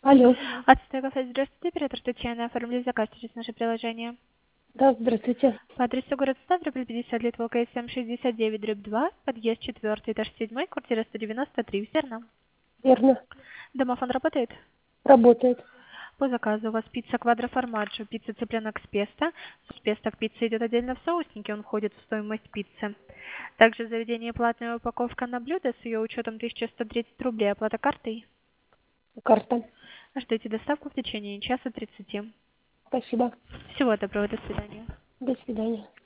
Алло. Отстой кафе, здравствуйте, оператор Татьяна. Оформили заказ через наше приложение. Да, здравствуйте. По адресу город Ставрополь, 50 лет, ВКСМ 69/2, подъезд 4, этаж 7, квартира 193, верно? Верно. Домофон работает? Работает. По заказу у вас пицца квадроформаджо, пицца цыпленок с песто. С песто к пицце идет отдельно в соусники, он входит в стоимость пиццы. Также в заведении платная упаковка на блюдо с ее учетом 1130 рублей, оплата картой. Карта. Ждите доставку в течение часа 30. Спасибо. Всего доброго, до свидания. До свидания.